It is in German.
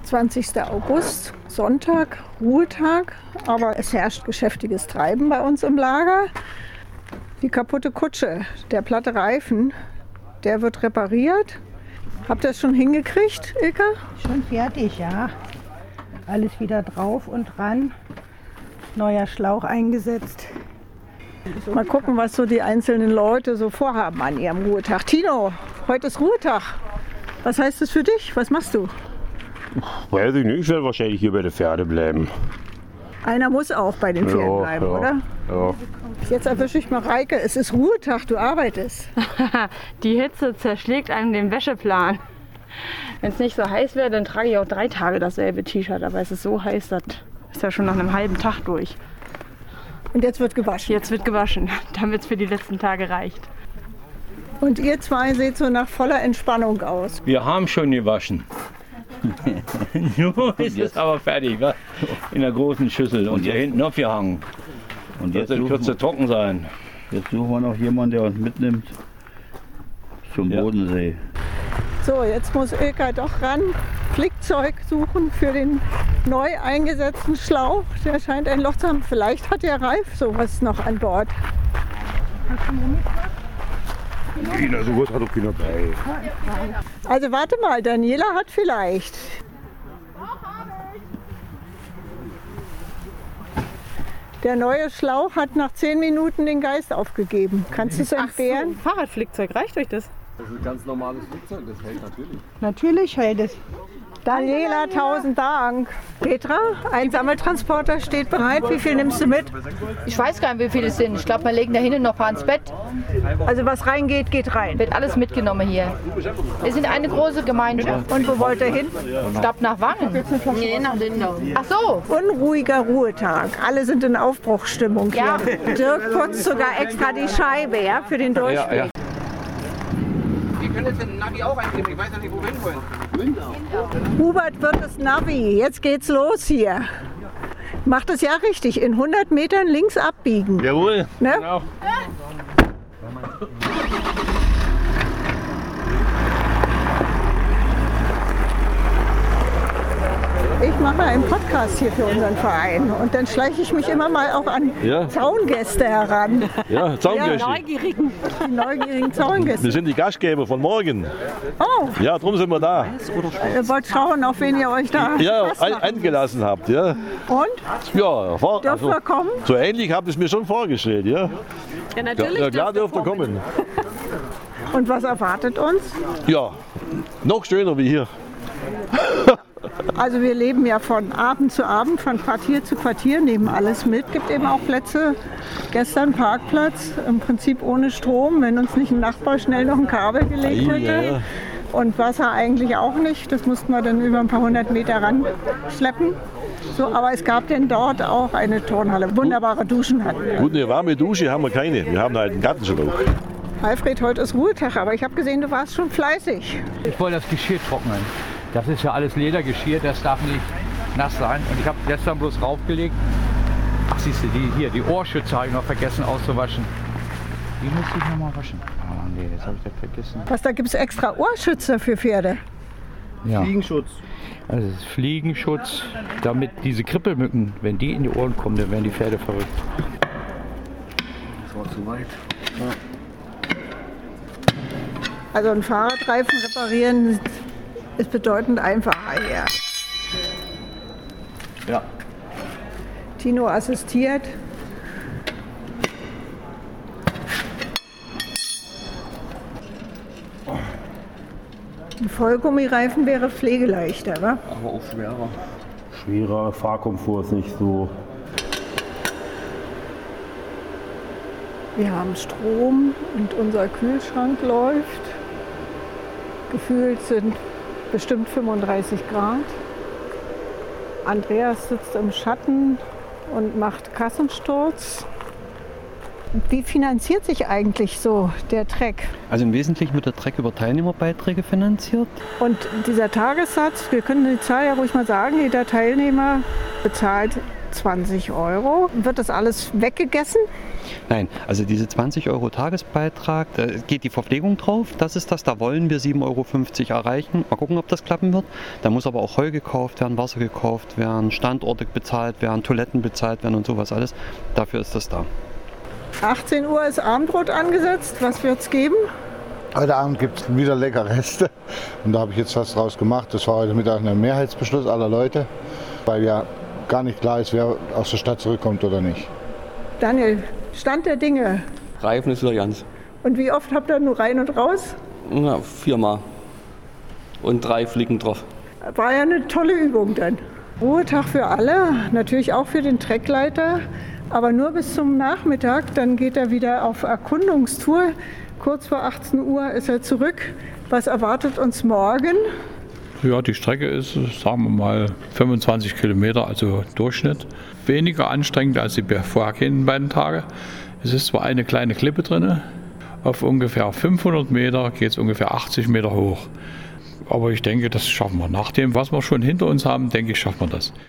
20. August, Sonntag, Ruhetag, aber es herrscht geschäftiges Treiben bei uns im Lager. Die kaputte Kutsche, der platte Reifen, der wird repariert. Habt ihr das schon hingekriegt, Ilka? Schon fertig, ja. Alles wieder drauf und dran. Neuer Schlauch eingesetzt. Mal gucken, was so die einzelnen Leute so vorhaben an ihrem Ruhetag. Tino, heute ist Ruhetag. Was heißt das für dich? Was machst du? Weiß ich nicht, ich werde wahrscheinlich hier bei den Pferden bleiben. Einer muss auch bei den Pferden bleiben, oder? Ja. Jetzt erwische ich Mareike. Es ist Ruhetag, du arbeitest. Die Hitze zerschlägt einem den Wäscheplan. Wenn es nicht so heiß wäre, dann trage ich auch 3 Tage dasselbe T-Shirt. Aber es ist so heiß, das ist ja schon nach einem halben Tag durch. Und jetzt wird gewaschen? Jetzt wird gewaschen, damit es für die letzten Tage reicht. Und ihr zwei seht so nach voller Entspannung aus. Wir haben schon gewaschen. Nun ist es aber fertig, wa? In der großen Schüssel und hier hinten aufgehangen. Und jetzt in Kürze trocken sein. Jetzt suchen wir noch jemanden, der uns mitnimmt zum Bodensee. So, jetzt muss Ilka doch ran. Flickzeug suchen für den neu eingesetzten Schlauch. Der scheint ein Loch zu haben. Vielleicht hat der Ralf sowas noch an Bord. China, sowas hat doch keiner bei. Also warte mal, Daniela hat vielleicht. Der neue Schlauch hat nach 10 Minuten den Geist aufgegeben. Kannst du es entbehren? So, Fahrradflickzeug, reicht euch das? Das ist ein ganz normales Flugzeug, das hält natürlich. Natürlich hält es. Daniela, 1000 Dank. Petra, ein Sammeltransporter steht bereit. Wie viel nimmst du mit? Ich weiß gar nicht, wie viele es sind. Ich glaube, wir legen da hinten noch ein paar ins Bett. Also was reingeht, geht rein. Wird alles mitgenommen hier. Wir sind eine große Gemeinschaft. Und wo wollt ihr hin? Ich glaube, nach Wangen. Nee, nach Lindau. Ach so. Unruhiger Ruhetag. Alle sind in Aufbruchsstimmung Ja. hier. Dirk putzt sogar extra die Scheibe, ja, für den Durchweg. Wir können jetzt den Navi auch eingeben, ich weiß ja nicht, wo wir hin wollen. Hubert wird das Navi. Jetzt geht's los hier. Macht es ja richtig. In 100 Metern links abbiegen. Jawohl. Ne? Genau. Ich mache einen Podcast hier für unseren Verein und dann schleiche ich mich immer mal auch an Zaungäste heran. Ja, Zaungäste. Die neugierigen Zaungäste. Wir sind die Gastgeber von morgen. Oh, Ja, darum sind wir da. ihr wollt schauen, auf wen ihr euch da Ja, festmachen. eingelassen habt. Ja, Und? ja Dürfen wir kommen? so ähnlich habt ihr es mir schon vorgestellt. Ja, Ja, natürlich. ja klar dürft ihr kommen. Und was erwartet uns? Ja, noch schöner wie hier. Also wir leben ja von Abend zu Abend, von Quartier zu Quartier, nehmen alles mit. Gibt eben auch Plätze. Gestern Parkplatz, im Prinzip ohne Strom, wenn uns nicht ein Nachbar schnell noch ein Kabel gelegt hätte. Ja. Und Wasser eigentlich auch nicht. Das mussten wir dann über ein paar 100 Meter ranschleppen. So, aber es gab denn dort auch eine Turnhalle. Wunderbare Duschen hatten wir. Gut, eine warme Dusche haben wir keine. Wir haben halt einen Gartenschlauch. Alfred, heute ist Ruhetag, aber ich habe gesehen, du warst schon fleißig. Ich wollte das Geschirr trocknen. Das ist ja alles Ledergeschirr, das darf nicht nass sein. Und ich habe gestern bloß raufgelegt. Ach siehst du, die Ohrschütze habe ich noch vergessen auszuwaschen. Die muss ich noch mal waschen. Ah nee, jetzt habe ich das vergessen. Was, da gibt es extra Ohrschützer für Pferde? Ja. Fliegenschutz. Also das ist Fliegenschutz, damit diese Krippelmücken, wenn die in die Ohren kommen, dann werden die Pferde verrückt. Das war zu weit. Also ein Fahrradreifen reparieren ist bedeutend einfacher hier. Ja. Tino assistiert. Ein Vollgummireifen wäre pflegeleichter, wa? Aber auch schwerer. Schwerer, Fahrkomfort ist nicht so. Wir haben Strom und unser Kühlschrank läuft. Gefühlt sind bestimmt 35 Grad. Andreas sitzt im Schatten und macht Kassensturz. Wie finanziert sich eigentlich so der Trek? Also im Wesentlichen wird der Trek über Teilnehmerbeiträge finanziert. Und dieser Tagessatz, wir können die Zahl ja ruhig mal sagen, jeder Teilnehmer bezahlt 20 €. Wird das alles weggegessen? Nein, also diese 20 € Tagesbeitrag, da geht die Verpflegung drauf. Das ist das, da wollen wir 7,50 € erreichen. Mal gucken, ob das klappen wird. Da muss aber auch Heu gekauft werden, Wasser gekauft werden, Standorte bezahlt werden, Toiletten bezahlt werden und sowas alles. Dafür ist das da. 18 Uhr ist Abendbrot angesetzt. Was wird es geben? Heute Abend gibt es wieder leckere Reste und da habe ich jetzt was draus gemacht. Das war heute Mittag ein Mehrheitsbeschluss aller Leute, weil ja gar nicht klar ist, wer aus der Stadt zurückkommt oder nicht. Daniel, Stand der Dinge. Reifen ist wieder ganz. Und wie oft habt ihr nur rein und raus? Ja, 4-mal. Und 3 Flicken drauf. War ja eine tolle Übung dann. Ruhetag für alle, natürlich auch für den Treckleiter, aber nur bis zum Nachmittag. Dann geht er wieder auf Erkundungstour. Kurz vor 18 Uhr ist er zurück. Was erwartet uns morgen? Ja, die Strecke ist, sagen wir mal, 25 Kilometer, also Durchschnitt. Weniger anstrengend als die vorhergehenden beiden Tage. Es ist zwar eine kleine Klippe drin, auf ungefähr 500 Meter geht es ungefähr 80 Meter hoch. Aber ich denke, das schaffen wir. Nach dem, was wir schon hinter uns haben, denke ich, schaffen wir das.